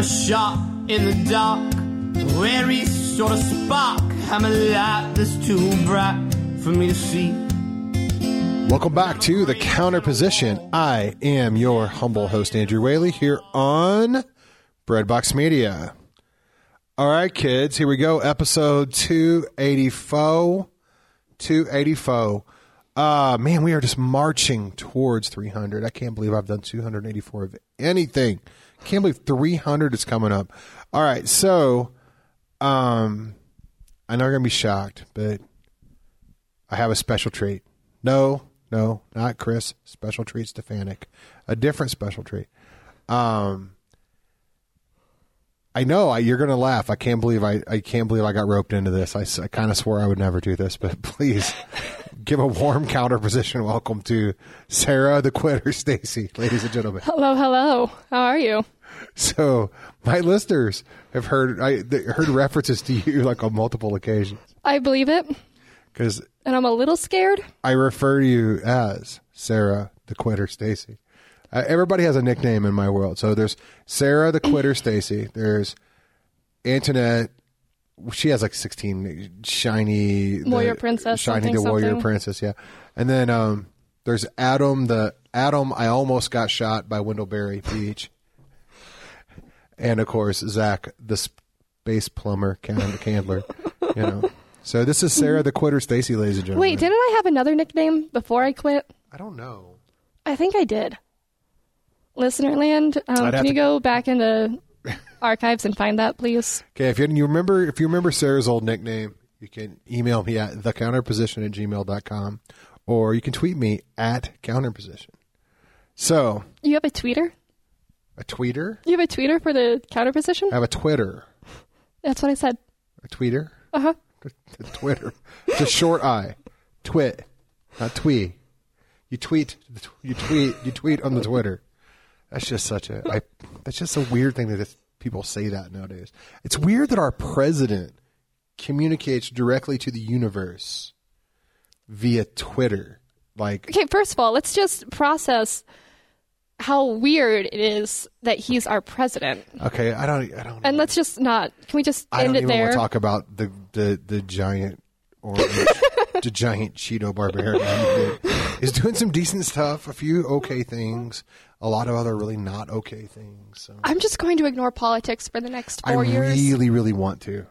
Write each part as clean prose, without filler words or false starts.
a shot in the dark, wary sort of spark. I'm a light that's too bright for me to see. Welcome back to The Counter Position. I am your humble host, Andrew Whaley, here on Breadbox Media. All right, kids, here we go. Episode 284. 284. Man, we are just marching towards 300. I can't believe I've done 284 of anything. Can't believe 300 is coming up. All right, so I know you're going to be shocked, but I have a special treat. No, not Chris. Special treat Stefanik. A different special treat. I know you're going to laugh. I can't believe I got roped into this. I kind of swore I would never do this, but please give a warm counter position welcome to Sarah the Quitter Stacy, ladies and gentlemen. Hello. How are you? So my listeners have heard references to you like on multiple occasions. I believe it. And I'm a little scared. I refer to you as Sarah the Quitter Stacy. Everybody has a nickname in my world. So there's Sarah the Quitter Stacy. There's Antoinette. She has like 16 shiny. Warrior Princess. Shiny the Warrior Princess, yeah. And then there's Adam I almost got shot by Wendellberry Beach. And of course, Zach the Space Plumber Candler. You know. So this is Sarah the Quitter Stacy, ladies and gentlemen. Wait, didn't I have another nickname before I quit? I don't know. I think I did. Listenerland, can you go back into archives and find that, please? Okay, if you remember Sarah's old nickname, you can email me at thecounterposition@gmail.com, or you can tweet me at counterposition. So you have a tweeter? A tweeter? You have a tweeter for the counter position? I have a Twitter. That's what I said. A tweeter? Uh-huh. The Twitter. It's a short I. Twit, not twee. You tweet on the Twitter. That's just that's just a weird thing that people say that nowadays. It's weird that our president communicates directly to the universe via Twitter. Okay, first of all, let's just process how weird it is that he's our president. Okay, I don't. And let's just not. Can we just end it there? I don't even want to talk about the giant orange, the giant Cheeto barbarian. Is doing some decent stuff, a few okay things, a lot of other really not okay things. So. I'm just going to ignore politics for the next 4 years. I really want to.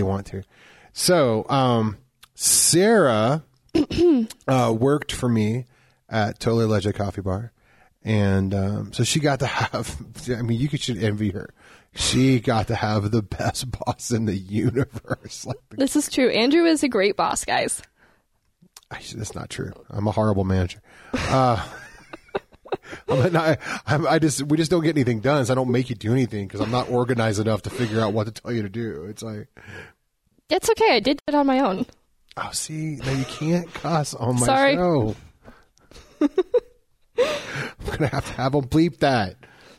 So, Sarah worked for me at Totally Legit Coffee Bar. And so she got to have, you should envy her. She got to have the best boss in the universe. This is true. Andrew is a great boss, guys. That's not true. I'm a horrible manager. We just don't get anything done. So I don't make you do anything because I'm not organized enough to figure out what to tell you to do. It's like, it's okay. I did it on my own. Oh, see, now you can't cuss on my Sorry. show. I'm going to have them bleep that.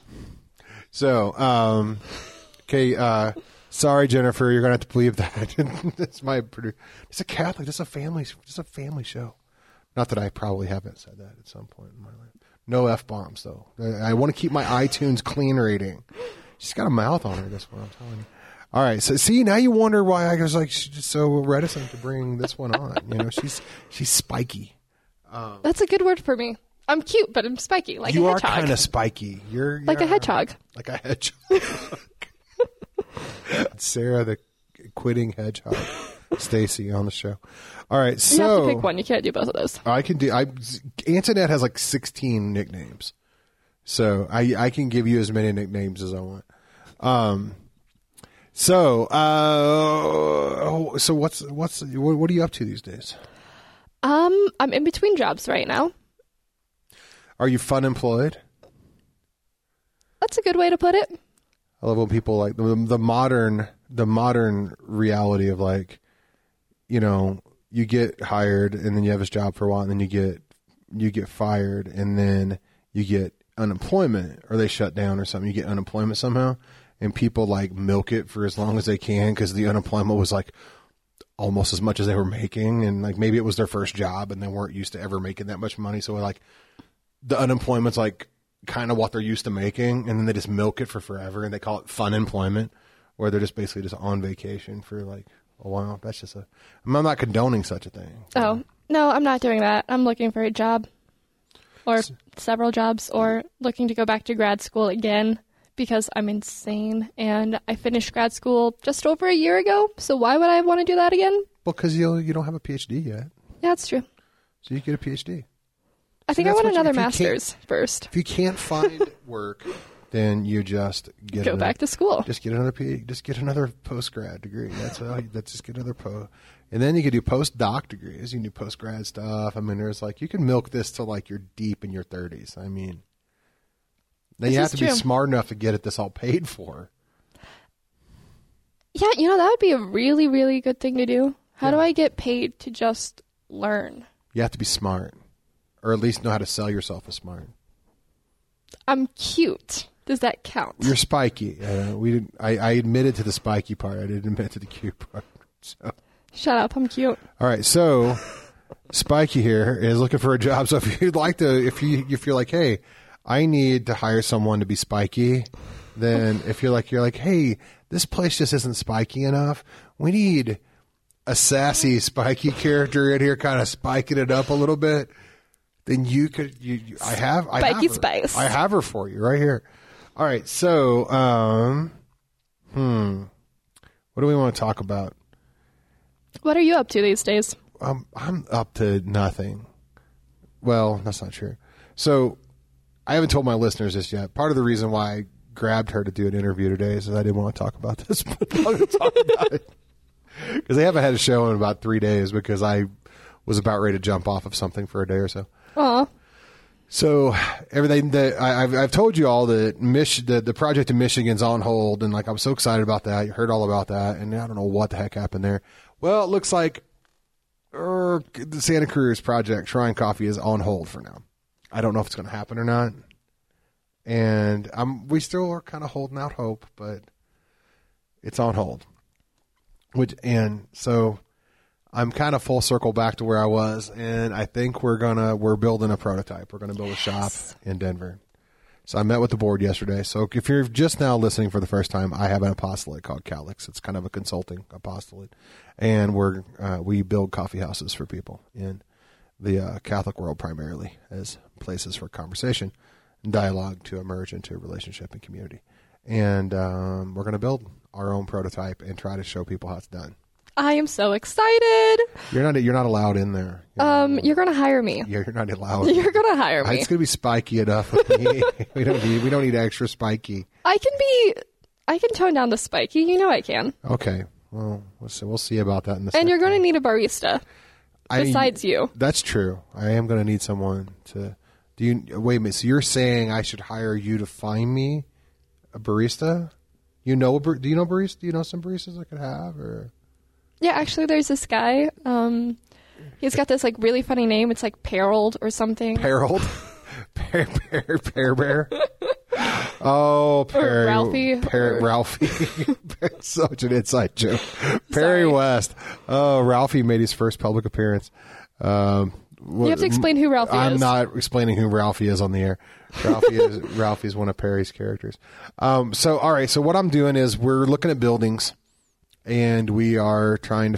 So, okay, sorry, Jennifer, you're going to have to bleep that. That's my producer. It's a Catholic, it's a family show. Not that I probably haven't said that at some point in my life. No F-bombs, though. I want to keep my iTunes clean rating. She's got a mouth on her, that's what I'm telling you. All right, so see, now you wonder why I was like so reticent to bring this one on. She's spiky. That's a good word for me. I'm cute, but I'm spiky, like a hedgehog. You are kind of spiky. You're like a hedgehog. Like a hedgehog. Sarah, the quitting hedgehog. Stacy on the show. All right, so you have to pick one. You can't do both of those. I can do. Antoinette has like 16 nicknames, so I can give you as many nicknames as I want. So what are you up to these days? I'm in between jobs right now. Are you fun employed? That's a good way to put it. I love when people like the modern reality of like, you get hired and then you have this job for a while and then you get fired and then you get unemployment or they shut down or something. You get unemployment somehow and people like milk it for as long as they can because the unemployment was like almost as much as they were making and like maybe it was their first job and they weren't used to ever making that much money. So like the unemployment's like kind of what they're used to making, and then they just milk it for forever, and they call it fun employment, where they're just basically just on vacation for like a while. That's just I'm not condoning such a thing. Oh, no, I'm not doing that. I'm looking for a job or several jobs or looking to go back to grad school again because I'm insane. And I finished grad school just over a year ago. So why would I want to do that again? Well, because you don't have a PhD yet. Yeah, that's true. So you get a PhD. I think I want another master's first. If you can't find work, then you just go back to school. Just get another just get another post-grad degree. That's just get another and then you can do post-doc degrees. You can do post-grad stuff. I mean, there's like you can milk this till like you're deep in your 30s. I mean, then you have to be smart enough to get this all paid for. Yeah, that would be a really, really good thing to do. How do I get paid to just learn? You have to be smart, or at least know how to sell yourself as smart. I'm cute. Does that count? You're spiky. I admitted to the spiky part. I didn't admit to the cute part. So. Shut up. I'm cute. All right. So Spiky here is looking for a job. So if you'd like to, if you're like, hey, I need to hire someone to be spiky, then if you're like, hey, this place just isn't spiky enough. We need a sassy spiky character in here, kind of spiking it up a little bit. Then you could. I have Spice. I have her for you right here. All right. So, what do we want to talk about? What are you up to these days? I'm up to nothing. Well, that's not true. So, I haven't told my listeners this yet. Part of the reason why I grabbed her to do an interview today is that I didn't want to talk about this, but I'm going to talk about it. Because they haven't had a show in about 3 days because I was about ready to jump off of something for a day or so. Aw. So everything that I've told you all that the project in Michigan's on hold, and like I'm so excited about that. You heard all about that, and I don't know what the heck happened there. Well, it looks like the Santa Cruz project, Shrine Coffee, is on hold for now. I don't know if it's going to happen or not, and we still are kind of holding out hope, but it's on hold. So I'm kind of full circle back to where I was, and I think we're building a prototype. We're gonna build a shop in Denver. So I met with the board yesterday. So if you're just now listening for the first time, I have an apostolate called Calix. It's kind of a consulting apostolate, and we build coffee houses for people in the Catholic world primarily as places for conversation and dialogue to emerge into a relationship and community. And we're going to build our own prototype and try to show people how it's done. I am so excited. You're not allowed in there. You're going to hire me. You're not allowed. You're going to hire me. It's going to be spiky enough with me. we don't need extra spiky. I can tone down the spiky. You know I can. Okay. Well, we'll see about that in the second. And you're going to need a barista besides you. That's true. I am going to need someone to. Wait a minute. So you're saying I should hire you to find me a barista? Do you know barista? Do you know some baristas I could have or? Yeah, actually, there's this guy. He's got this like really funny name. It's like Perold or something. Perold? Pear Bear? Oh, Perry. Ralphie. Ralphie. Such an inside joke. Perry West. Oh, Ralphie made his first public appearance. You have to explain who Ralphie is. I'm not explaining who Ralphie is on the air. Ralphie's one of Perry's characters. So, all right. So what I'm doing is we're looking at buildings. And we are trying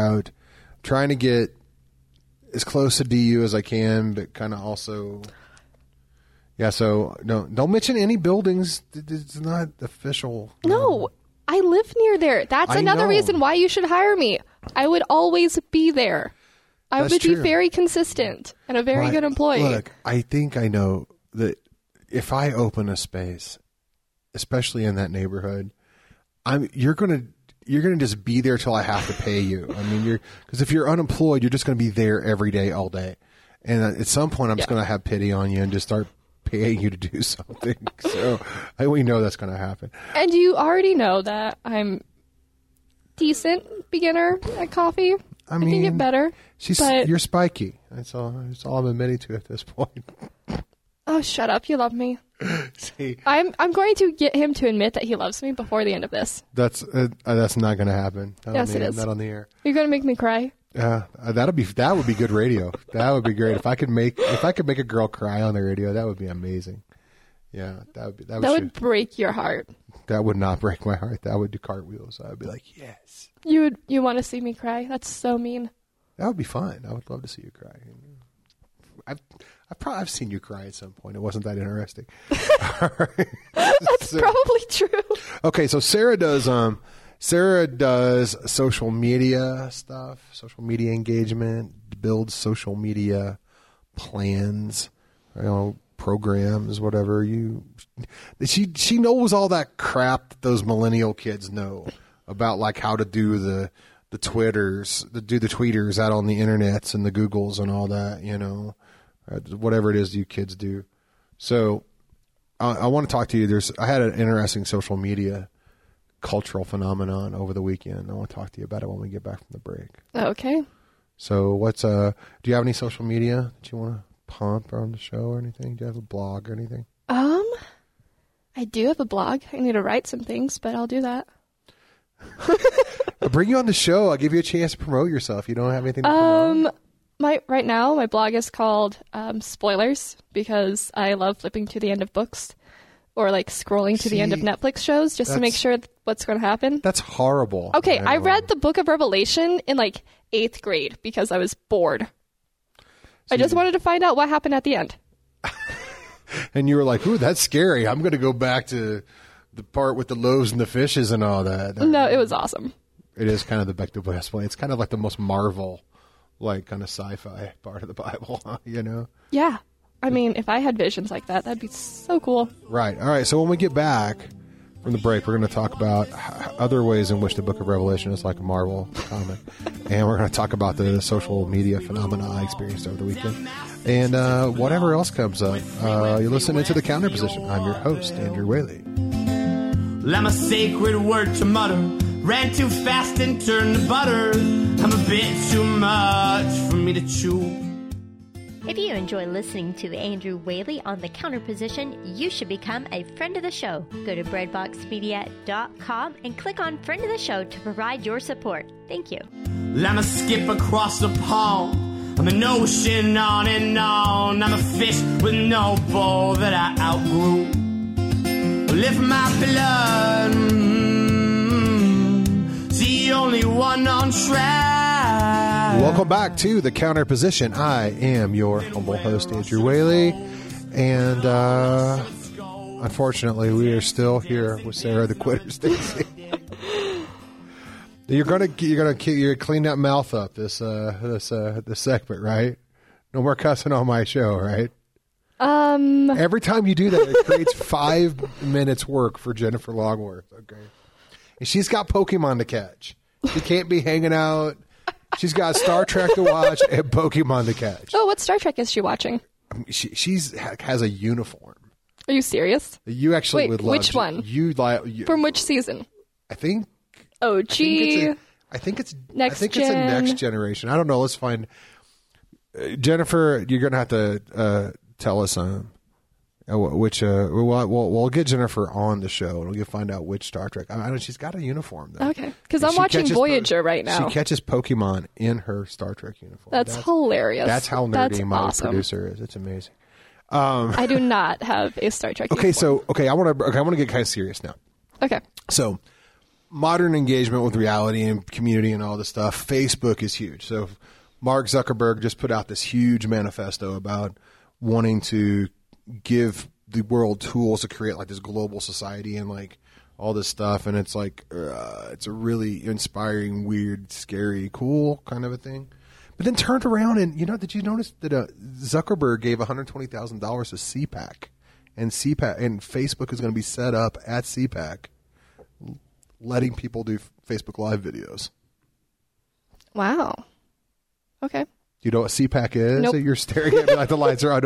to get as close to DU as I can, but kind of also, yeah. So don't mention any buildings. It's not official. No, I live near there. That's another reason why you should hire me. I would always be there. I would be very consistent and a very good employee. Look, I think I know that if I open a space, especially in that neighborhood, you're going to just be there till I have to pay you. I mean, because if you're unemployed, you're just going to be there every day, all day. And at some point, I'm just going to have pity on you and just start paying you to do something. So we know that's going to happen. And you already know that I'm decent beginner at coffee. I can get better. You're spiky. That's all I'm admitting to at this point. Oh, shut up. You love me. See, I'm going to get him to admit that he loves me before the end of this. That's not going to happen. Yes, it is. Not on the air. You're going to make me cry. That would be good radio. That would be great. If I could make a girl cry on the radio, that would be amazing. Yeah, That would break your heart. That would not break my heart. That would do cartwheels. I would be like, yes. You want to see me cry? That's so mean. That would be fun. I would love to see you cry. I've seen you cry at some point. It wasn't that interesting. That's probably true. Okay, so Sarah does social media stuff, social media engagement, builds social media plans, programs, whatever. She knows all that crap that those millennial kids know about, like how to do the tweeters out on the internets and the Googles and all that, whatever it is you kids do. So I want to talk to you. I had an interesting social media cultural phenomenon over the weekend. I want to talk to you about it when we get back from the break. Okay. So do you have any social media that you want to pump on the show or anything? Do you have a blog or anything? I do have a blog. I need to write some things, but I'll do that. I'll bring you on the show. I'll give you a chance to promote yourself. You don't have anything to promote? Right now, my blog is called Spoilers because I love flipping to the end of books or like scrolling to the end of Netflix shows just to make sure what's going to happen. That's horrible. Okay, I read the book of Revelation in like 8th grade because I was bored. I just wanted to find out what happened at the end. And you were like, ooh, that's scary. I'm going to go back to the part with the loaves and the fishes and all that. No, it was awesome. It is kind of the Back to West way. It's kind of like the most Marvel, like kind of sci-fi part of the Bible, Yeah. I mean, if I had visions like that, that'd be so cool. Right. All right. So when we get back from the break, we're going to talk about other ways in which the Book of Revelation is like a Marvel comic. And we're going to talk about the social media phenomena I experienced over the weekend. And whatever else comes up. You're listening to The Counter Position. I'm your host, Andrew Whaley. I'm a sacred word to mutter. Ran too fast and turned to butter. I'm a bit too much for me to chew. If you enjoy listening to Andrew Whaley on The Counter Position, you should become a friend of the show. Go to breadboxmedia.com and click on Friend of the Show to provide your support. Thank you. I'm a skip across the pond. I'm an ocean on and on. I'm a fish with no bowl that I outgrew. Lift my blood, see only one on track. Welcome back to The Counter Position. I am your humble host, Andrew Whaley, and unfortunately, we are still here with Sarah the Quitter Stacy. You're gonna clean that mouth up this segment, right? No more cussing on my show, right? Every time you do that, it creates 5 minutes work for Jennifer Longworth. Okay, and she's got Pokemon to catch. She can't be hanging out. She's got Star Trek to watch and Pokemon to catch. Oh, what Star Trek is she watching? She has a uniform. Are you serious? You actually would love. Which one? From which season? I think. OG. I think it's Next a Next Generation. I don't know. Let's find. Jennifer, you're gonna have to tell us which. We'll get Jennifer on the show and we'll find out which Star Trek. I know she's got a uniform though. Okay, because I'm watching Voyager right now. She catches Pokemon in her Star Trek uniform. That's hilarious. That's how nerdy my producer is. It's amazing. I do not have a Star Trek. Okay, uniform. I want to get kind of serious now. Okay. So, modern engagement with reality and community and all this stuff. Facebook is huge. So, Mark Zuckerberg just put out this huge manifesto about wanting to give the world tools to create like this global society and like all this stuff. And it's like it's a really inspiring, weird, scary, cool kind of a thing. But then turned around and, did you notice that Zuckerberg gave $120,000 to CPAC? And Facebook is going to be set up at CPAC, letting people do Facebook Live videos. Wow. Okay. You know what CPAC is? Nope. You're staring at me like the lights are on.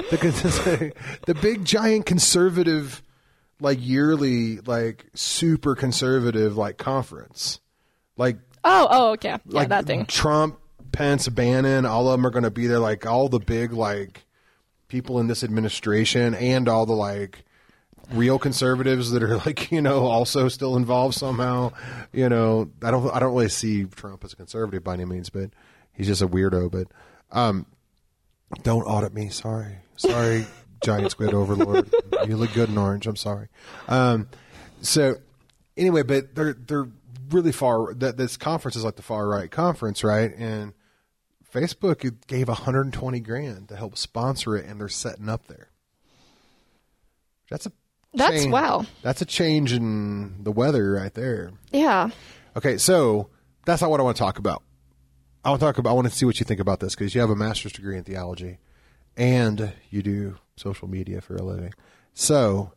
The big, giant conservative, like yearly, like super conservative, like conference. Like okay. Yeah, like that thing. Trump, Pence, Bannon, all of them are going to be there. Like all the big like people in this administration and all the like real conservatives that are like also still involved somehow. I don't really see Trump as a conservative by any means, but he's just a weirdo. But don't audit me. Sorry, giant squid overlord. You look good in orange. I'm sorry. So anyway, but they're really far. This conference is like the far right conference, right? And Facebook gave $120,000 to help sponsor it, and they're setting up there. That's change. Wow. That's a change in the weather right there. Yeah. Okay, so that's not what I want to talk about. I want to see what you think about this, because you have a master's degree in theology and you do social media for a living. So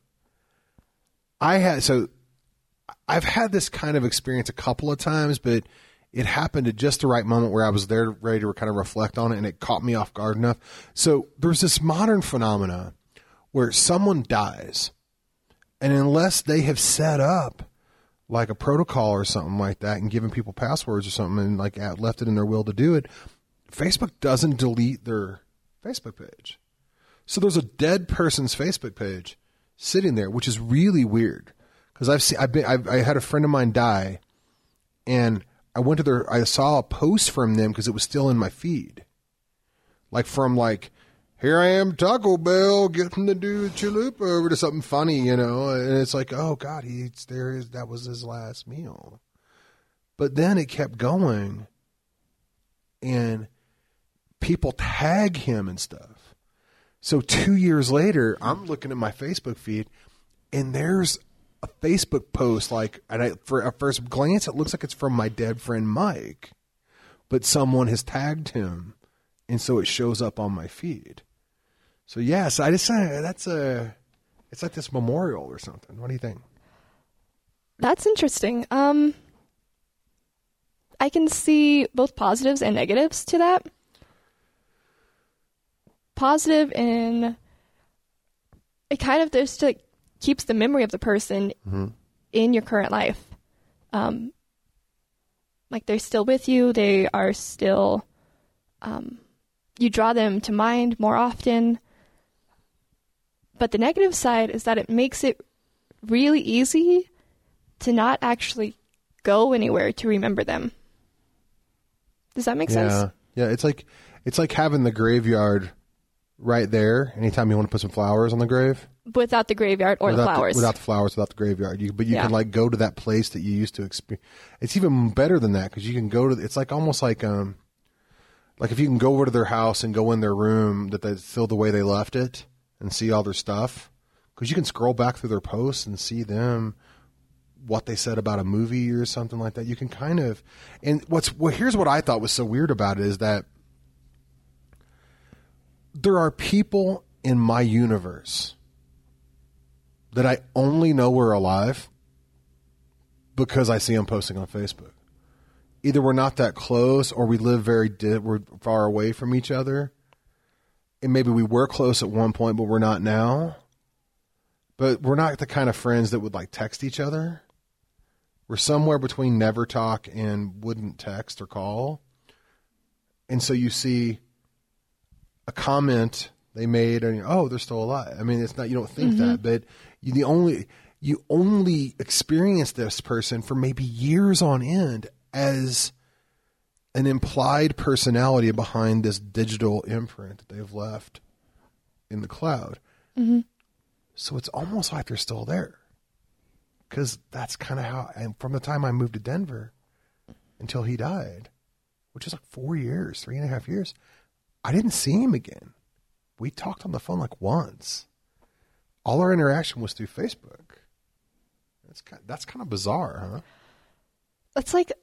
I've had this kind of experience a couple of times, but it happened at just the right moment where I was there ready to kind of reflect on it, and it caught me off guard enough. So there's this modern phenomena where someone dies, and unless they have set up like a protocol or something like that and given people passwords or something and like left it in their will to do it, Facebook doesn't delete their Facebook page. So there's a dead person's Facebook page sitting there, which is really weird, because I had a friend of mine die, and I saw a post from them because it was still in my feed, like from like, here I am, Taco Bell, getting to do chalupa over to something funny, and it's like, oh God, that was his last meal. But then it kept going, and people tag him and stuff. So 2 years later, I'm looking at my Facebook feed, and there's a Facebook post, for a first glance, it looks like it's from my dead friend Mike, but someone has tagged him, and so it shows up on my feed. So yes, I just it's like this memorial or something. What do you think? That's interesting. I can see both positives and negatives to that. Positive in it kind of just like keeps the memory of the person in your current life. Like they're still with you. They are still, you draw them to mind more often. But the negative side is that it makes it really easy to not actually go anywhere to remember them. Does that make sense? Yeah. It's like having the graveyard right there anytime you want to put some flowers on the grave. Without the graveyard or the flowers. Without the flowers, without the graveyard. But you can like go to that place that you used to experience. It's even better than that, because you can go to, it's like almost like if you can go over to their house and go in their room that's still the way they left it and see all their stuff. Because you can scroll back through their posts and see them, what they said about a movie or something like that. You can kind of, and here's what I thought was so weird about it is that there are people in my universe that I only know are alive because I see them posting on Facebook. Either we're not that close, or we live we're far away from each other. And maybe we were close at one point, but we're not now. But we're not the kind of friends that would like text each other. We're somewhere between never talk and wouldn't text or call. And so you see a comment they made, and they're still alive. I mean, it's not, you don't think that, but you only experience this person for maybe years on end as an implied personality behind this digital imprint that they've left in the cloud. Mm-hmm. So it's almost like they're still there, because that's kind of how, and from the time I moved to Denver until he died, which is like 4 years, 3.5 years, I didn't see him again. We talked on the phone like once. All our interaction was through Facebook. That's kind of bizarre, huh? It's like,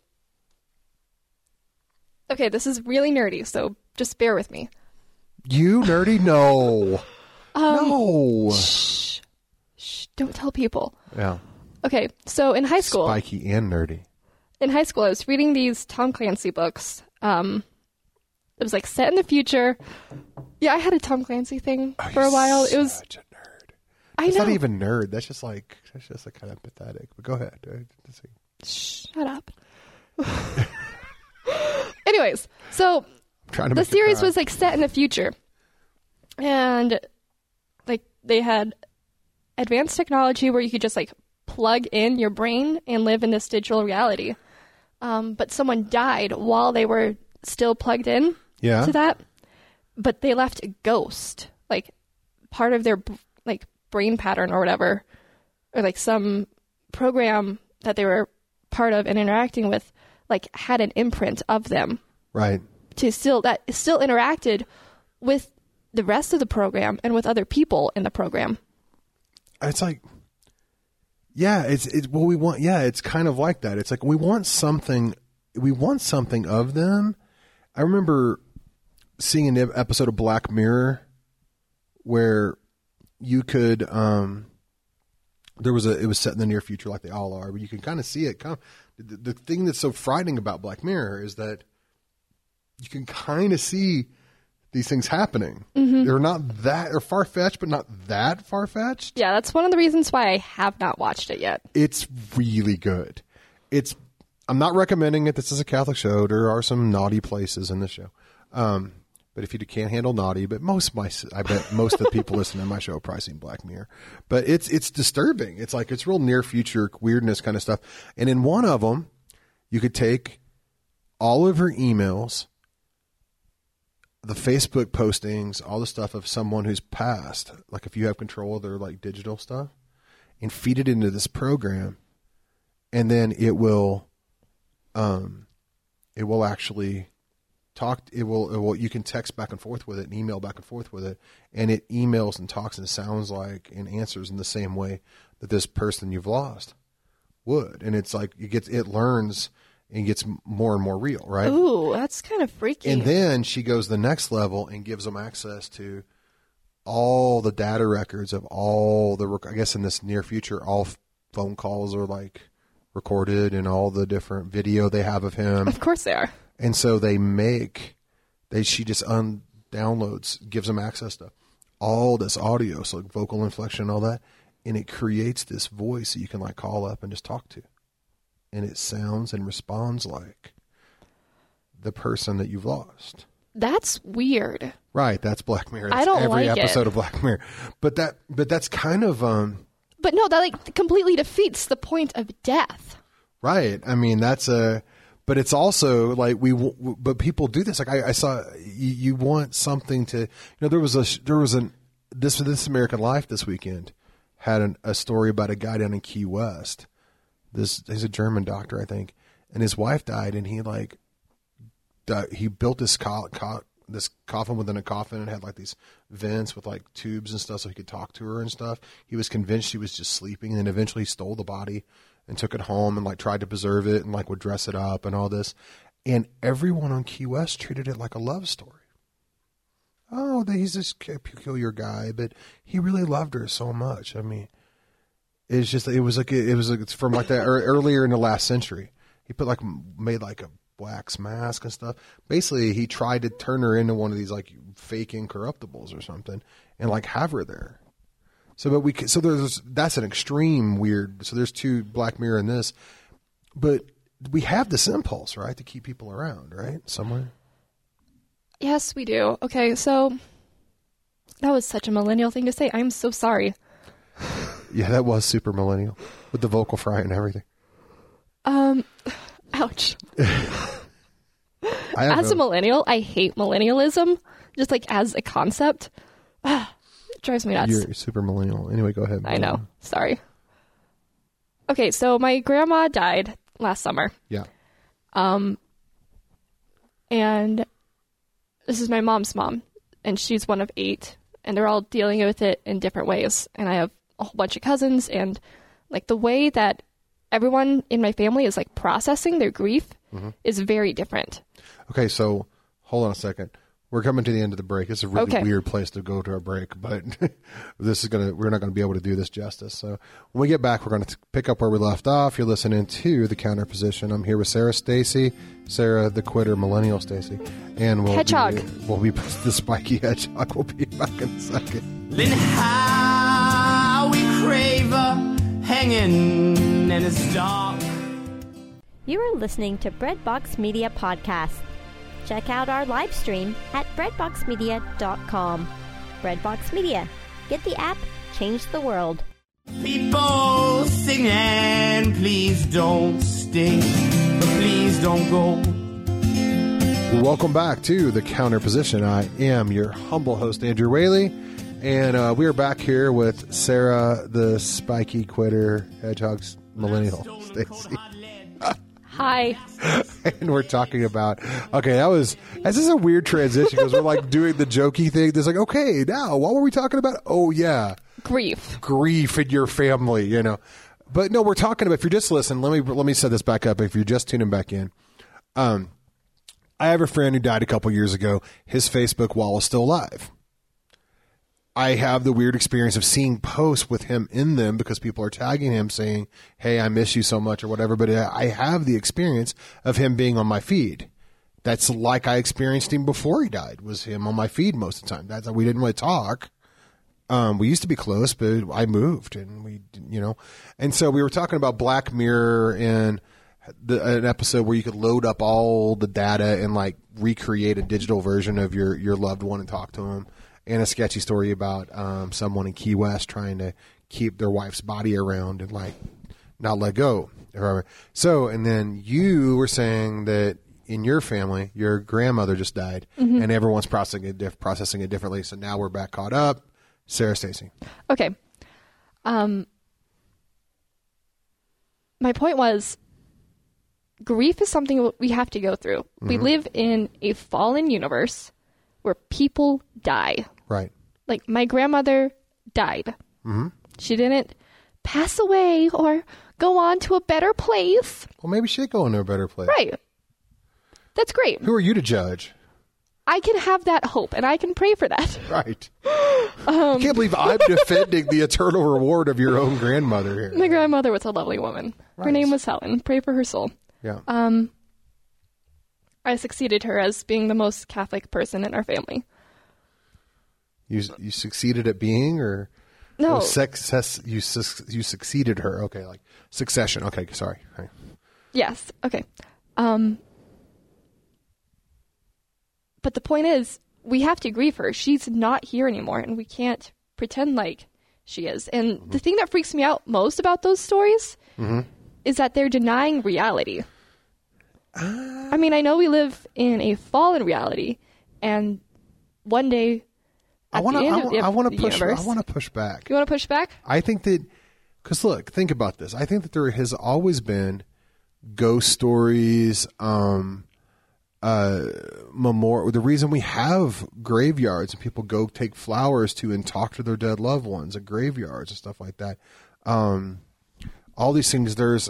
okay, this is really nerdy, so just bear with me. You nerdy? No. No. Shh, don't tell people. Yeah. Okay, so in high school. Spiky and nerdy. In high school, I was reading these Tom Clancy books. It was like set in the future. Yeah, I had a Tom Clancy thing for a while. It was such a nerd. I It's know. not even nerd. That's just like kind of pathetic. But go ahead. Shut up. Anyways, so the series was like set in the future, and like they had advanced technology where you could just like plug in your brain and live in this digital reality. But someone died while they were still plugged in to that. But they left a ghost, like part of their like brain pattern or whatever, or like some program that they were part of and interacting with, like had an imprint of them. Right. That still interacted with the rest of the program and with other people in the program. It's like, yeah, it's what we want. Yeah, it's kind of like that. It's like we want something of them. I remember seeing an episode of Black Mirror where you could, it was set in the near future like they all are, but you can kind of see it come. The thing that's so frightening about Black Mirror is that you can kind of see these things happening. Mm-hmm. They're far-fetched, but not that far-fetched. Yeah, that's one of the reasons why I have not watched it yet. It's really good. I'm not recommending it. This is a Catholic show. There are some naughty places in this show. But if you can't handle naughty, but I bet most of the people listening to my show have probably seen Black Mirror. But it's disturbing. It's like, it's real near future weirdness kind of stuff. And in one of them, you could take all of her emails, the Facebook postings, all the stuff of someone who's passed, like if you have control of their like digital stuff, and feed it into this program, and then it will actually talk. It will. You can text back and forth with it, and email back and forth with it, and it emails and talks and sounds like and answers in the same way that this person you've lost would. And it's like it learns and gets more and more real, right? Ooh, that's kind of freaky. And then she goes the next level and gives them access to all the data records of all the, I guess in this near future, all phone calls are like recorded and all the different video they have of him. Of course they are. And so she just downloads, gives them access to all this audio, so like vocal inflection and all that. And it creates this voice that you can like call up and just talk to. And it sounds and responds like the person that you've lost. That's weird. Right, that's Black Mirror. That's I don't every like episode it. of Black Mirror. But that's kind of But no, that like completely defeats the point of death. Right. I mean, but it's also like but people do this. Like I saw you want something to, This American Life this weekend had a story about a guy down in Key West. He's a German doctor, I think, and his wife died, and he he built this coffin within a coffin and had like these vents with like tubes and stuff so he could talk to her and stuff. He was convinced she was just sleeping, and then eventually he stole the body and took it home and like tried to preserve it and like would dress it up and all this. And everyone on Key West treated it like a love story. Oh, he's this peculiar guy, but he really loved her so much. I mean, it's from like that earlier in the last century. He made like a wax mask and stuff. Basically, he tried to turn her into one of these like fake incorruptibles or something, and like have her there. That's an extreme weird. So there's two Black Mirror in this, but we have this impulse, right, to keep people around, right, somewhere. Yes, we do. Okay, so that was such a millennial thing to say. I'm so sorry. Yeah, that was super millennial with the vocal fry and everything. Ouch. As a millennial, I hate millennialism, just like as a concept. It drives me nuts. You're super millennial. Anyway, go ahead. I know. Sorry. Okay, so my grandma died last summer. Yeah. And this is my mom's mom, and she's one of 8, and they're all dealing with it in different ways. And I have a whole bunch of cousins, and like the way that everyone in my family is like processing their grief is very different. Okay, so hold on a second. We're coming to the end of the break. It's a really weird place to go to a break, but we're not going to be able to do this justice. So when we get back, we're going to pick up where we left off. You're listening to The Counter Position. I'm here with Sarah Stacy, Sarah the Quitter, Millennial Stacy, and Hedgehog. We'll be the Spiky Hedgehog. We'll be back in a second. Then how we crave a hanging in it's dark. You are listening to Breadbox Media Podcast. Check out our live stream at breadboxmedia.com. Breadbox Media. Get the app, change the world. People singing, please don't stay, but please don't go. Welcome back to The Counter Position. I am your humble host, Andrew Whaley, And we are back here with Sarah, the spiky quitter, hedgehog's millennial, Stacy. Hi. And we're talking about, okay, this is a weird transition because we're like doing the jokey thing. There's like, okay, now, what were we talking about? Oh, yeah. Grief in your family, you know. But no, we're talking about, if you're just listening, let me set this back up. If you're just tuning back in, I have a friend who died a couple years ago. His Facebook wall is still alive. I have the weird experience of seeing posts with him in them because people are tagging him saying, hey, I miss you so much or whatever. But I have the experience of him being on my feed. That's like I experienced him before he died, was him on my feed most of the time. We didn't really talk. We used to be close, but I moved and and so we were talking about Black Mirror and an episode where you could load up all the data and like recreate a digital version of your loved one and talk to them. And a sketchy story about someone in Key West trying to keep their wife's body around and like not let go. So, and then you were saying that in your family, your grandmother just died, and everyone's processing it differently. So now we're back caught up. Sarah, Stacy. Okay. My point was, grief is something we have to go through. We live in a fallen universe where people die. Right. Like, my grandmother died. She didn't pass away or go on to a better place. Well, maybe she did go into a better place. Right. That's great. Who are you to judge? I can have that hope, and I can pray for that. Right. I can't believe I'm defending the eternal reward of your own grandmother here. My grandmother was a lovely woman. Right. Her name was Helen. Pray for her soul. Yeah. I succeeded her as being the most Catholic person in our family. You succeeded at being, or no success? You succeeded her. Okay, like succession. Okay, sorry. Right. Yes. Okay. But the point is, we have to grieve her. She's not here anymore, and we can't pretend like she is. And the thing that freaks me out most about those stories is that they're denying reality. I mean, I know we live in a fallen reality, and one day, I want to push back. You want to push back? I think that, because look, think about this. I think that there has always been ghost stories, the reason we have graveyards and people go take flowers to and talk to their dead loved ones at graveyards and stuff like that. All these things, there's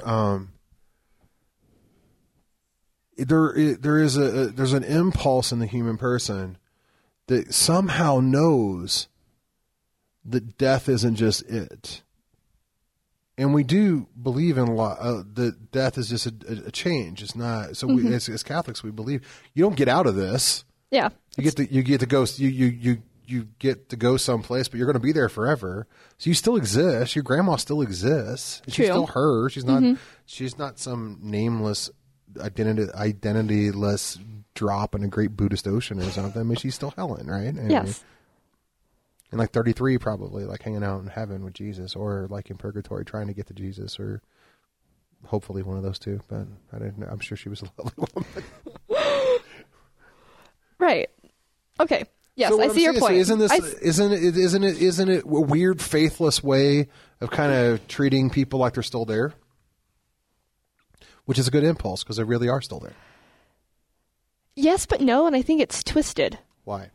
an impulse in the human person that somehow knows that death isn't just it. And we do believe in that death is just a change. It's not. So we, as Catholics, we believe you don't get out of this. Yeah. You get to go. You get to go someplace, but you're going to be there forever. So you still exist. Your grandma still exists. She's still her. She's not. She's not some nameless, identityless drop in a great Buddhist ocean or something. I mean, she's still Helen, right? And, yes. And like 33, probably like hanging out in heaven with Jesus, or like in purgatory trying to get to Jesus, or hopefully one of those two. But I'm sure she was a lovely woman. Right. Okay. Yes, so I see your point. So isn't it a weird, faithless way of kind of treating people like they're still there? Which is a good impulse because they really are still there. Yes, but no, and I think it's twisted. Why?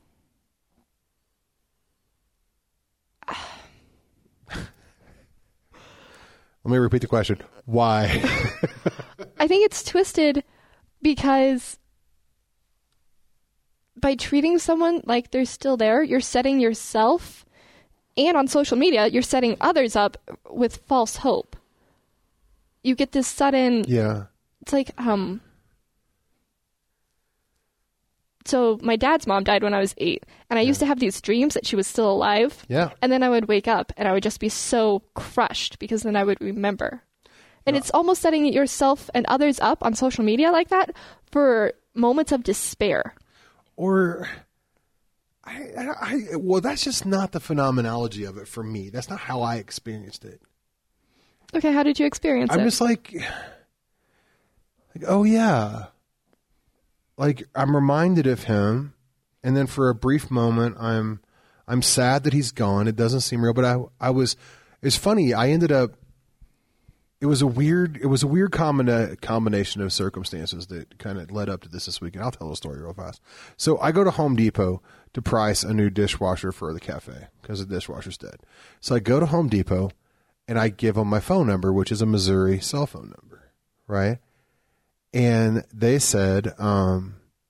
Let me repeat the question. Why? I think it's twisted because by treating someone like they're still there, you're setting yourself, and on social media, you're setting others up with false hope. You get this sudden... Yeah. It's like, so my dad's mom died when I was 8, and I used to have these dreams that she was still alive. Yeah. And then I would wake up, and I would just be so crushed because then I would remember. And it's almost setting yourself and others up on social media like that for moments of despair. Or, well, that's just not the phenomenology of it for me. That's not how I experienced it. Okay, how did you experience it? I'm just like, oh yeah. Like, I'm reminded of him, and then for a brief moment, I'm I'm sad that he's gone. It doesn't seem real, but it's funny. I ended up, it was a weird combination of circumstances that kind of led up to this week. And I'll tell the story real fast. So I go to Home Depot to price a new dishwasher for the cafe because the dishwasher's dead. So I go to Home Depot and I give them my phone number, which is a Missouri cell phone number, right? And they said, are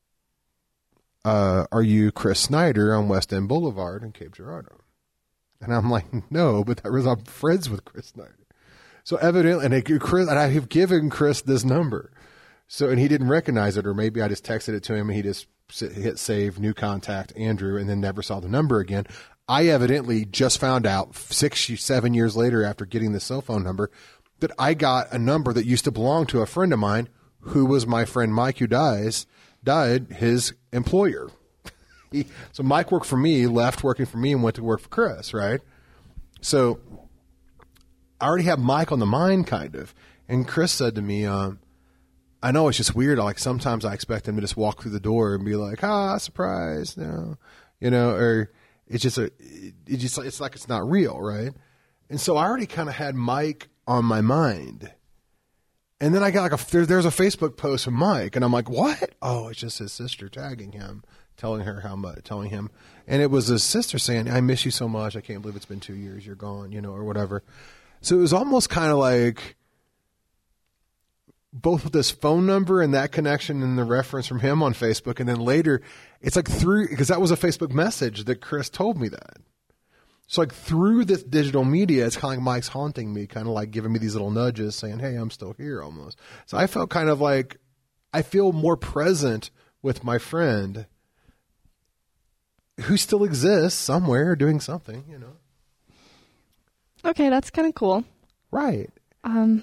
you Chris Snyder on West End Boulevard in Cape Girardeau? And I'm like, no, but I'm friends with Chris Snyder. So evidently, and I have given Chris this number. So, and he didn't recognize it, or maybe I just texted it to him and he just hit save, new contact, Andrew, and then never saw the number again. I evidently just found out 6-7 years later after getting the cell phone number that I got a number that used to belong to a friend of mine who was my friend Mike who died, his employer. So Mike worked for me, left working for me, and went to work for Chris, right? So I already have Mike on the mind, kind of. And Chris said to me, I know it's just weird. Like sometimes I expect him to just walk through the door and be like, surprise, no, or it's like it's not real, right? And so I already kind of had Mike on my mind. And then I got there's a Facebook post from Mike, and I'm like, what? Oh, it's just his sister tagging him, telling him. And it was his sister saying, I miss you so much. I can't believe it's been 2 years. You're gone, or whatever. So it was almost kind of like both with this phone number and that connection and the reference from him on Facebook. And then later it's like because that was a Facebook message that Chris told me that. So like through this digital media, it's kind of like Mike's haunting me, kind of like giving me these little nudges saying, hey, I'm still here almost. So I felt kind of like I feel more present with my friend who still exists somewhere doing something, Okay, that's kind of cool. Right. I'm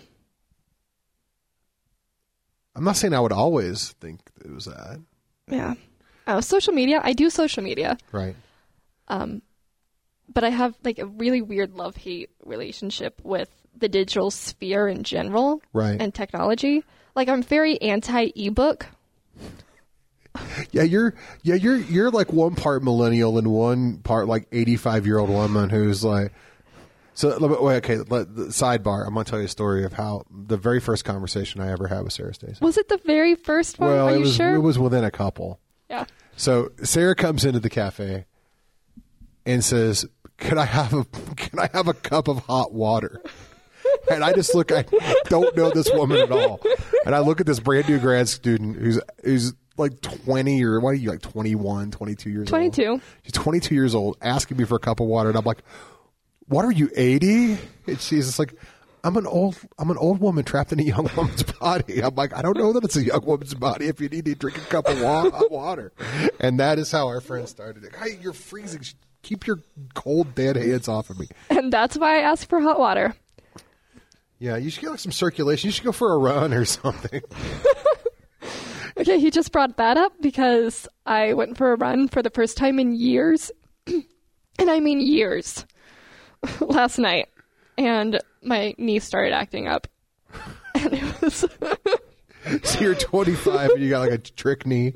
not saying I would always think it was that. Yeah. Social media. I do social media. Right. But I have like a really weird love-hate relationship with the digital sphere in general. Right. And technology. Like I'm very anti-ebook. Yeah, you're like one part millennial and one part like 85-year-old woman who's like. So okay. Sidebar. I'm gonna tell you a story of how the very first conversation I ever had with Sarah Stacey. Was it the very first one? Well, Are you sure? It was within a couple. Yeah. So Sarah comes into the cafe and says, "Can I have a cup of hot water?" And I just look. I don't know this woman at all, and I look at this brand new grad student who's like 20 or what are you like 21, 22 years 22. old? She's 22 years old, asking me for a cup of water, and I'm like, what are you, 80? And she's just like, I'm an old woman trapped in a young woman's body. I'm like, I don't know that it's a young woman's body if you need to drink a cup of hot water. And that is how our friend started. Hey, you're freezing. Keep your cold, dead hands off of me. And that's why I asked for hot water. Yeah, you should get like some circulation. You should go for a run or something. Okay, he just brought that up because I went for a run for the first time in years. And I mean years. Last night. And my knee started acting up. And it was... So you're 25 and you got like a trick knee?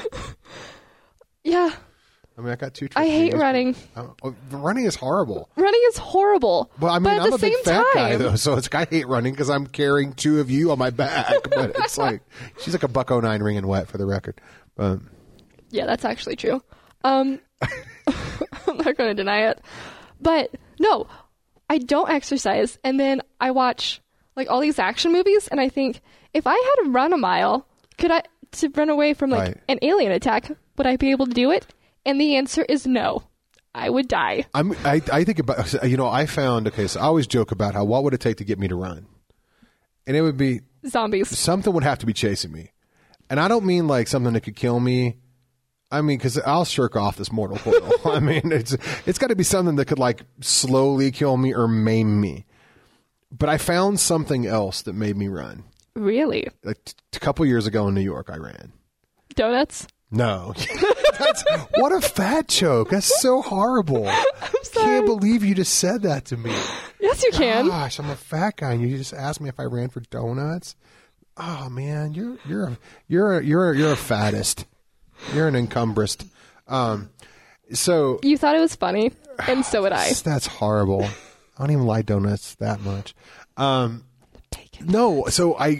Yeah. I mean, I got 2 trick I hate knees. running. Running is horrible. Running is horrible. Well, I mean, but at I'm the a big same fat guy, time- though, so I hate running because I'm carrying 2 of you on my back. But it's like, she's like a $1.09 ringing wet for the record. Yeah, that's actually true. I'm not going to deny it. But no, I don't exercise. And then I watch like all these action movies. And I think if I had to run a mile, to run away from like Right. an alien attack, would I be able to do it? And the answer is no. I would die. I think about, I found, so I always joke about what would it take to get me to run? And it would be, Zombies. something would have to be chasing me. And I don't mean like something that could kill me. I mean, because I'll shirk off this mortal coil. I mean, it's got to be something that could like slowly kill me or maim me. But I found something else that made me run. Really? Like a couple years ago in New York, I ran. Donuts? No. What a fat joke. That's so horrible. I'm sorry. Can't believe you just said that to me. Yes, you can. Gosh, I'm a fat guy and you just asked me if I ran for donuts. Oh man, you're a fattest. You're an encumbrist. So You thought it was funny, and so would I. that's horrible. I don't even like donuts that much. Take it. No, so I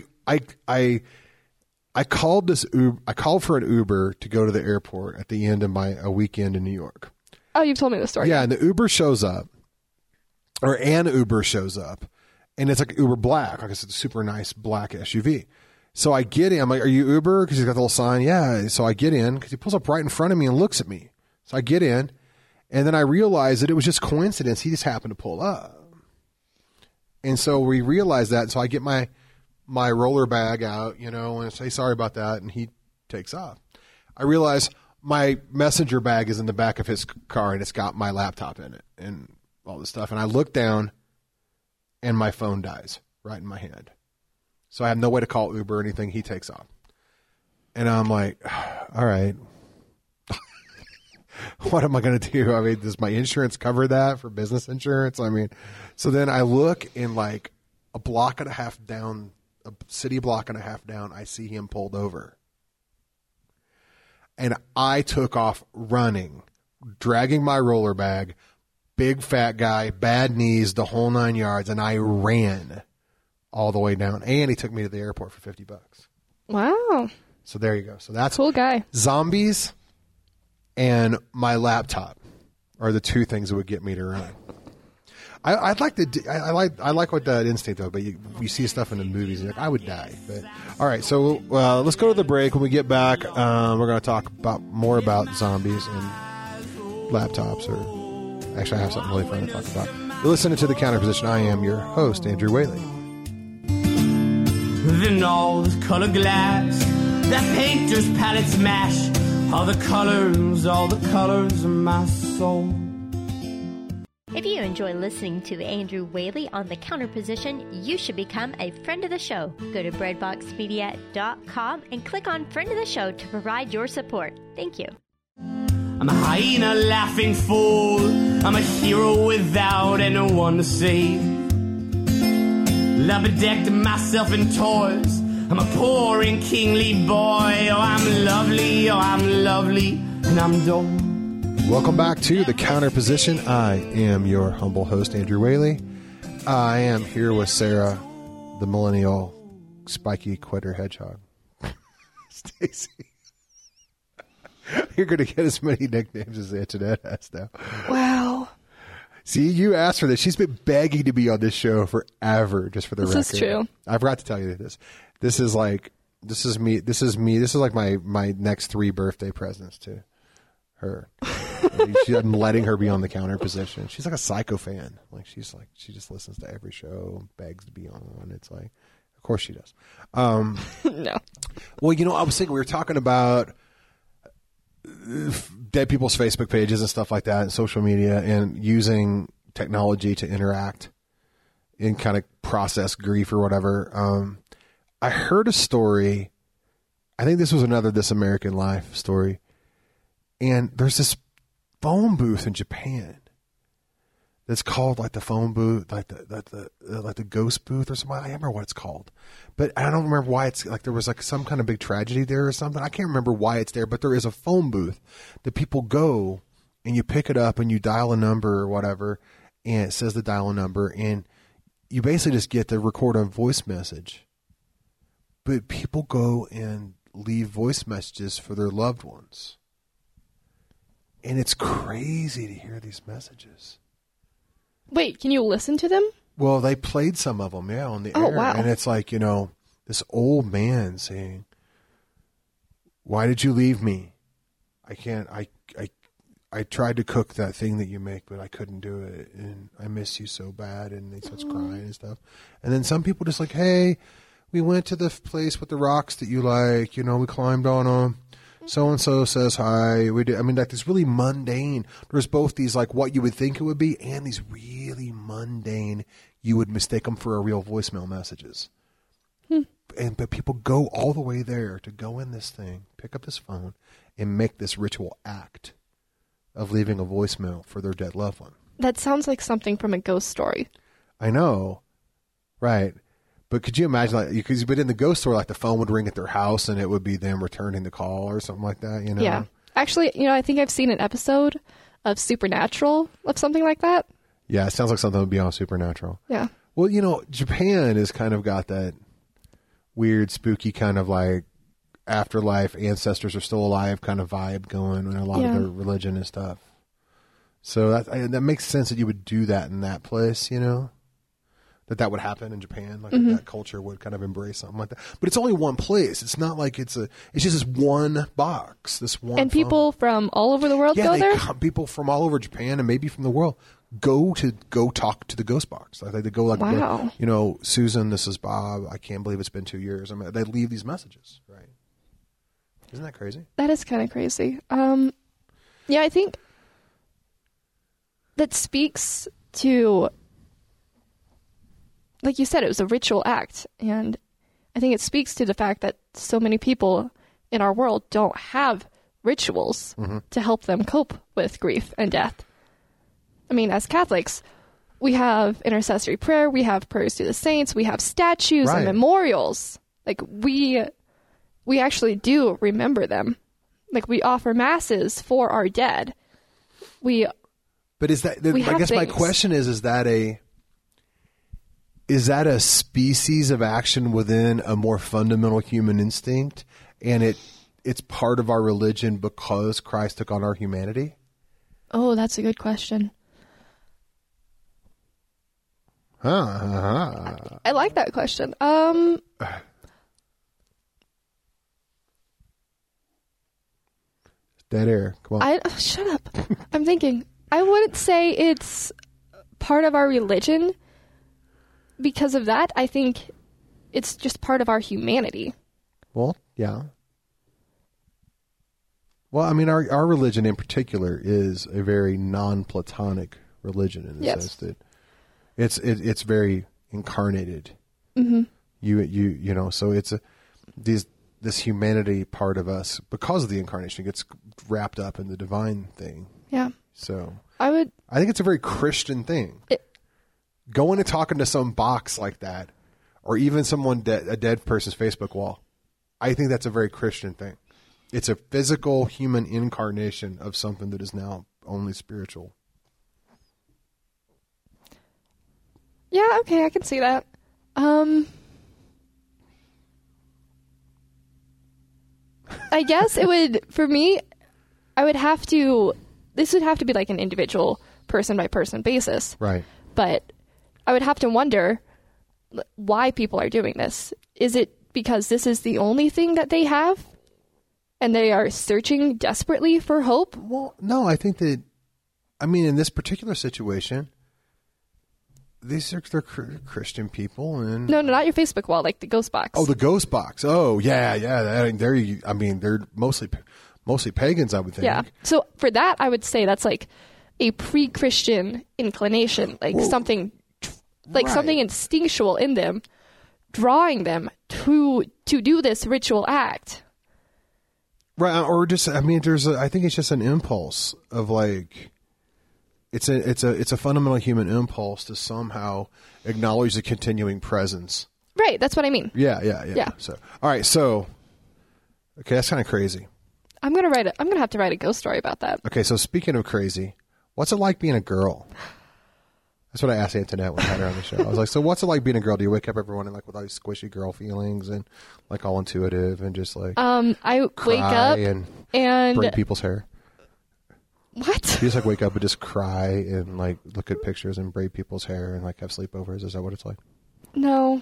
called this Uber. I called for an Uber to go to the airport at the end of a weekend in New York. Oh, you've told me the story. Yeah, and the Uber shows up, or an Uber shows up, and it's like Uber Black, like it's a super nice black SUV. So I get in. I'm like, "Are you Uber?" Because he's got the little sign. Yeah. So I get in because he pulls up right in front of me and looks at me. So I get in, and then I realize that it was just coincidence. He just happened to pull up, and so we realized that. So I get my roller bag out, and say sorry about that, and he takes off. I realize my messenger bag is in the back of his car, and it's got my laptop in it and all this stuff. And I look down, and my phone dies right in my hand. So I have no way to call Uber or anything. He takes off. And I'm like, all right. What am I going to do? I mean, does my insurance cover that for business insurance? I mean, so then I look in like a block and a half down, a city block and a half down, I see him pulled over. And I took off running, dragging my roller bag, big fat guy, bad knees, the whole 9 yards, and I ran all the way down. And he took me to the airport for $50. Wow. So there you go. So that's Cool guy. zombies and my laptop are the two things that would get me to run. I like what that instinct though, but you see stuff in the movies, you're like, I would die. But all right, so let's go to the break. When we get back, we're going to talk more about zombies and laptops. Or actually, I have something really fun to talk about. You're listening to The Counterposition. I am your host, Andrew Whaley. Then all the color glass that painter's palettes mash, all the colors of my soul. If you enjoy listening to Andrew Whaley on The Counterposition, you should become a friend of the show. Go to breadboxmedia.com and click on Friend of the Show to provide your support. Thank you. I'm a hyena laughing fool. I'm a hero without anyone to save. Bedecked myself in toys. I'm a poor and kingly boy. Oh, I'm lovely, and I'm dull. Welcome back to The Counterposition. I am your humble host, Andrew Whaley. I am here with Sarah, the millennial spiky quitter hedgehog. Stacy. You're going to get as many nicknames as the internet has now. Wow. See, you asked for this. She's been begging to be on this show forever, just for the record. This is true. I forgot to tell you this. This is me. This is like my next 3 birthday presents to her. I'm letting her be on The Counterposition. She's like a psycho fan. She just listens to every show, begs to be on. It's like, of course she does. No. Well, I was thinking we were talking about dead people's Facebook pages and stuff like that, and social media, and using technology to interact and kind of process grief or whatever. I heard a story. I think this was another This American Life story. And there's this phone booth in Japan that's called like the phone booth, like the ghost booth or something. I don't remember what it's called, but I don't remember why it's like there was like some kind of big tragedy there or something. I can't remember why it's there, but there is a phone booth that people go and you pick it up and you dial a number or whatever, and it says the dial a number, and you basically just get to record a voice message. But people go and leave voice messages for their loved ones. And it's crazy to hear these messages. Wait, can you listen to them? Well, they played some of them, on the Oh, air. wow. And it's like, this old man saying, "Why did you leave me? I tried to cook that thing that you make, but I couldn't do it. And I miss you so bad." And he starts crying and stuff. And then some people just like, "Hey, we went to the place with the rocks that you like. We climbed on them. So-and-so says hi." We did. I mean, like this really mundane. There's both these like what you would think it would be and these really mundane, you would mistake them for a real voicemail messages. But people go all the way there to go in this thing, pick up this phone, and make this ritual act of leaving a voicemail for their dead loved one. That sounds like something from a ghost story. I know. Right. But could you imagine, but in the ghost story, like the phone would ring at their house and it would be them returning the call or something like that, Yeah. Actually, I think I've seen an episode of Supernatural of something like that. Yeah, it sounds like something would be on Supernatural. Yeah. Well, Japan has kind of got that weird, spooky kind of like afterlife, ancestors are still alive kind of vibe going in a lot of their religion and stuff. So that makes sense that you would do that in that place, that would happen in Japan, like that culture would kind of embrace something like that. But it's only one place. It's not like it's just this one box, this one. And people from all over the world go there? People from all over Japan and maybe from the world go talk to the ghost box. Like they go like, wow. Susan, this is Bob. I can't believe it's been 2 years. They leave these messages, right? Isn't that crazy? That is kind of crazy. Yeah, I think that speaks to, like you said, it was a ritual act. And I think it speaks to the fact that so many people in our world don't have rituals to help them cope with grief and death. I mean, as Catholics, we have intercessory prayer, we have prayers to the saints, we have statues and memorials. Like, we actually do remember them. Like, we offer masses for our dead. But is that? I guess my question is that a species of action within a more fundamental human instinct, and it's part of our religion because Christ took on our humanity? Oh, that's a good question. I like that question. Dead air. Come on. Shut up. I'm thinking. I wouldn't say it's part of our religion because of that. I think it's just part of our humanity. Well, yeah. Well, I mean, our religion in particular is a very non-Platonic religion in the sense that it's very incarnated. Mm-hmm. So it's this humanity part of us, because of the incarnation, gets wrapped up in the divine thing. Yeah. So I think it's a very Christian thing. Going and talking to some box like that, or even a dead person's Facebook wall, I think that's a very Christian thing. It's a physical human incarnation of something that is now only spiritual. Yeah, okay, I can see that. I guess it would, for me, this would have to be like an individual person by person basis. Right. But I would have to wonder why people are doing this. Is it because this is the only thing that they have and they are searching desperately for hope? Well, no, I think that, in this particular situation, they're Christian people, and no, not your Facebook wall, like the ghost box. Oh, the ghost box. Oh, yeah. They're mostly pagans, I would think. Yeah. So for that, I would say that's like a pre-Christian inclination, like something instinctual in them, drawing them to do this ritual act. Right, or just I think it's just an impulse of like. It's a fundamental human impulse to somehow acknowledge the continuing presence. Right, that's what I mean. Yeah. So, all right, okay, that's kind of crazy. I'm gonna have to write a ghost story about that. Okay, so speaking of crazy, what's it like being a girl? That's what I asked Antoinette when I had her on the show. I was like, so what's it like being a girl? Do you wake up every morning like with all these squishy girl feelings and like all intuitive and just like I wake up and braid people's hair? What? You just like wake up and just cry and like look at pictures and braid people's hair and like have sleepovers? Is that what it's like? No.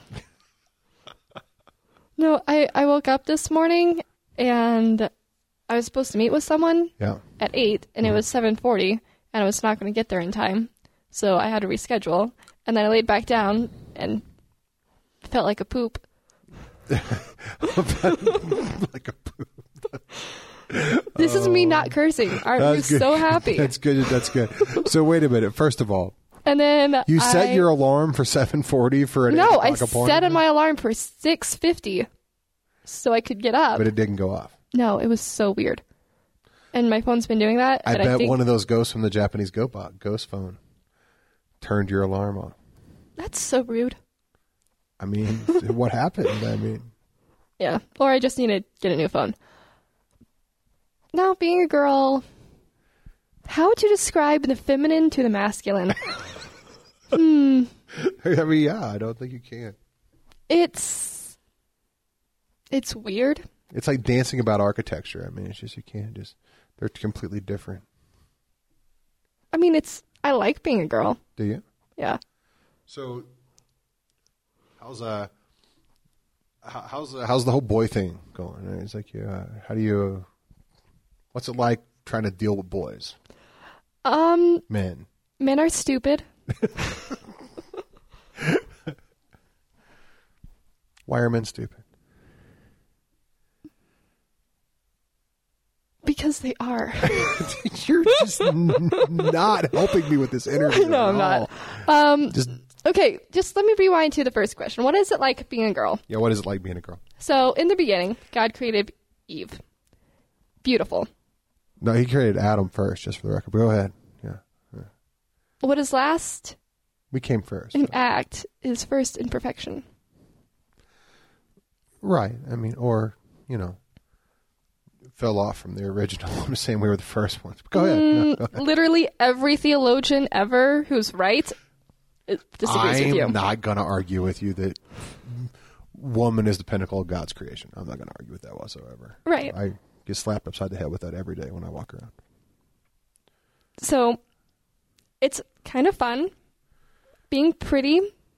No, I woke up this morning and I was supposed to meet with someone at 8 and it was 7:40 and I was not going to get there in time. So I had to reschedule. And then I laid back down and felt like a poop. Like a poop. This is me not cursing. Aren't you so happy? That's good. So wait a minute. First of all, and then you set your alarm for 7:40 for an 8 o'clock appointment? No, I set my alarm for 6:50 so I could get up. But it didn't go off. No, it was so weird. And my phone's been doing that. I bet one of those ghosts from the Japanese ghost phone turned your alarm on. That's so rude. What happened? Yeah. Or I just need to get a new phone. Now, being a girl, how would you describe the feminine to the masculine? I mean, yeah, I don't think you can. It's weird. It's like dancing about architecture. I mean, it's just, you can't just, they're completely different. I mean, I like being a girl. Do you? Yeah. So, how's the whole boy thing going? It's like, what's it like trying to deal with boys? Men are stupid. Why are men stupid? Because they are. You're just not helping me with this interview. No, I'm not. Okay, just let me rewind to the first question. What is it like being a girl? Yeah, what is it like being a girl? So, in the beginning, God created Eve. Beautiful. No, he created Adam first, just for the record. But go ahead. Yeah. What is last We came first. in act is first in perfection. Right. I mean, or, fell off from the original. I'm just saying we were the first ones. But go ahead. No, go ahead. Literally every theologian ever who's right disagrees with you. I'm not going to argue with you that woman is the pinnacle of God's creation. I'm not going to argue with that whatsoever. Right. I get slapped upside the head with that every day when I walk around. So, it's kind of fun. Being pretty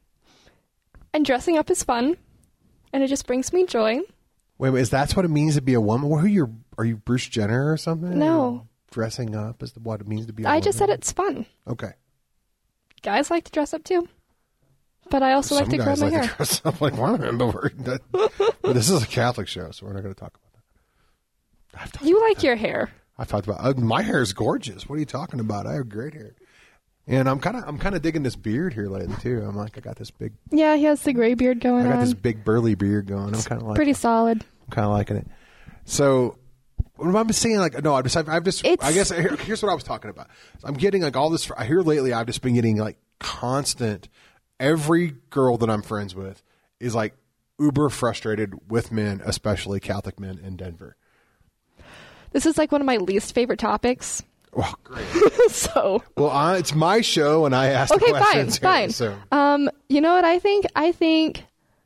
and dressing up is fun. And it just brings me joy. Wait, is that what it means to be a woman? Are you Bruce Jenner or something? No. Dressing up is what it means to be a woman? I just said it's fun. Okay. Guys like to dress up too. But I also like to curl my hair. To dress up like women, but this is a Catholic show, so we're not going to talk about that. You like your hair. I've talked about my hair is gorgeous. What are you talking about? I have great hair. And I'm kind of digging this beard here lately too. I'm like, I got this big. Yeah, he has the gray beard going on. I got this big burly beard going. I'm kind of like pretty solid. I'm kind of liking it. So, what I'm saying, like, no, I guess here's what I was talking about. I'm getting like all this. I hear lately, I've just been getting like constant. Every girl that I'm friends with is like uber frustrated with men, especially Catholic men in Denver. This is like one of my least favorite topics. Well, great. Well, it's my show, and I asked the questions. Okay, fine. Here, so. You know what I think? I think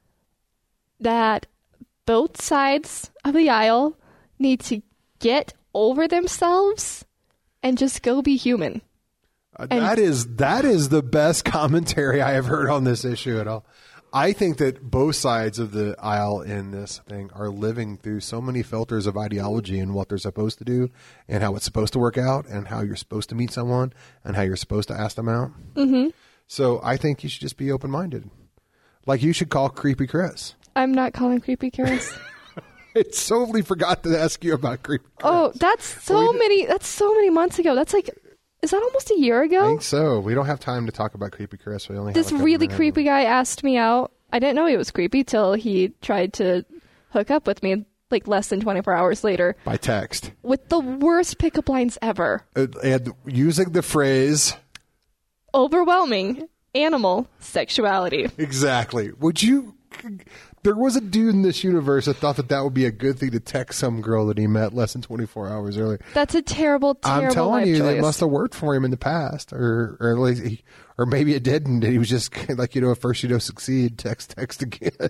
that both sides of the aisle need to get over themselves and just go be human. That is the best commentary I have heard on this issue at all. I think that both sides of the aisle in this thing are living through so many filters of ideology and what they're supposed to do and how it's supposed to work out and how you're supposed to meet someone and how you're supposed to ask them out. Mm-hmm. So I think you should just be open-minded. Like you should call Creepy Chris. I'm not calling Creepy Chris. I totally forgot to ask you about Creepy Chris. Oh, that's so many months ago. That's like... Is that almost a year ago? I think so. We don't have time to talk about Creepy Chris. We only this have really creepy guy asked me out. I didn't know he was creepy till he tried to hook up with me like less than 24 hours later. By text. With the worst pickup lines ever. And using the phrase... overwhelming animal sexuality. Exactly. Would you... There was a dude in this universe that thought that would be a good thing to text some girl that he met less than 24 hours earlier. That's a terrible I'm telling you, choice. It must have worked for him in the past, or at least or maybe it didn't. And he was just like, at first you don't succeed, text again.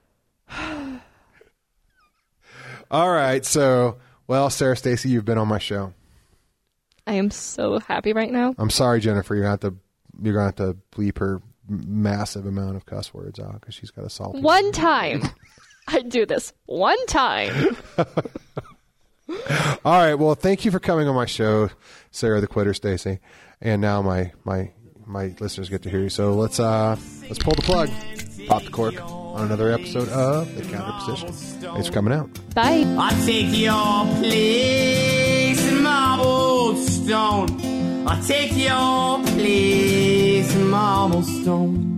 All right, so Sarah Stacy, you've been on my show. I am so happy right now. I'm sorry, Jennifer. You're gonna have to bleep her massive amount of cuss words out because she's got a salty. One time. I do this one time. All right. Well, thank you for coming on my show, Sarah the Quitter Stacy. And now my listeners get to hear you. So let's pull the plug, pop the cork on another episode of The Counter Position. Thanks for coming out. Bye. I take your place in marble stone. I take your place in marble stone.